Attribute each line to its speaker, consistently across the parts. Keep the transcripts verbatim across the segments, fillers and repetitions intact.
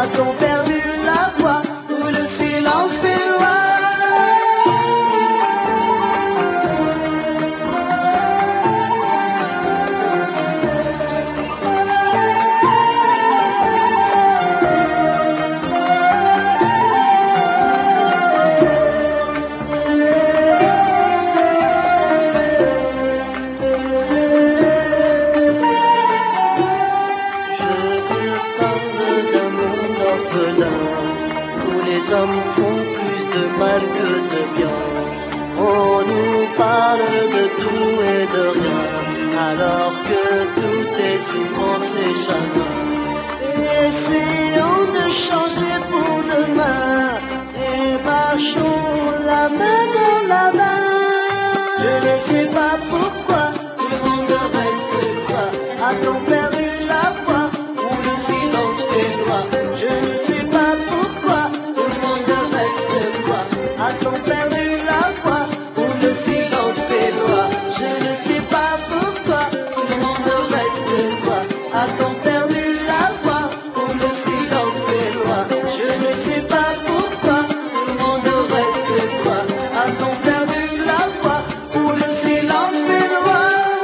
Speaker 1: A-t-on perdu la voix ou le silence fait loi?
Speaker 2: Les hommes font plus de mal que de bien. On nous parle de tout et de rien, alors que tout est souffrance et chagrin.
Speaker 1: Essayons de changer pour demain et marchons la main dans la main. Je ne sais pas pourquoi tout le monde reste quoi. A-t-on perdu la voix ou le silence fait loi? Je ne sais pas pourquoi tout le monde reste quoi. A-t-on perdu la voix ou le silence fait loi? Je ne sais pas pourquoi tout le monde reste quoi. A-t-on perdu la voix ou le silence fait loi? Je ne sais pas pourquoi tout le monde reste quoi. A-t-on perdu la voix ou le silence fait loi?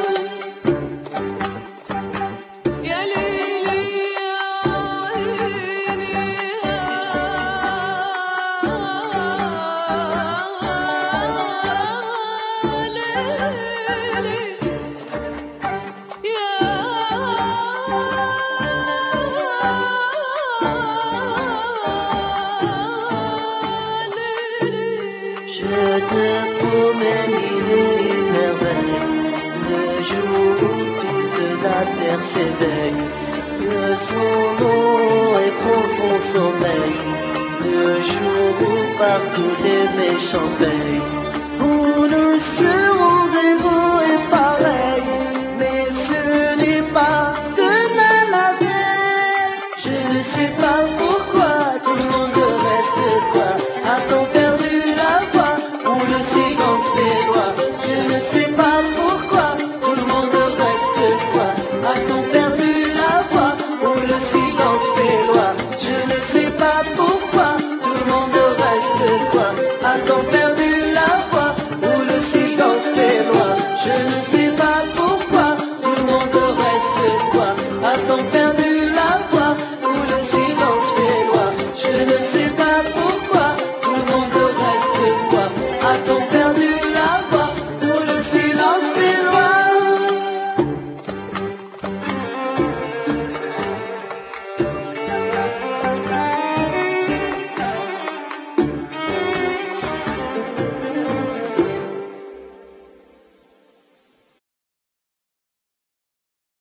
Speaker 2: Je te promets mille et une merveilles, le jour où toute la terre s'éveille, que son long et profond sommeil, le jour où partout les méchants veillent.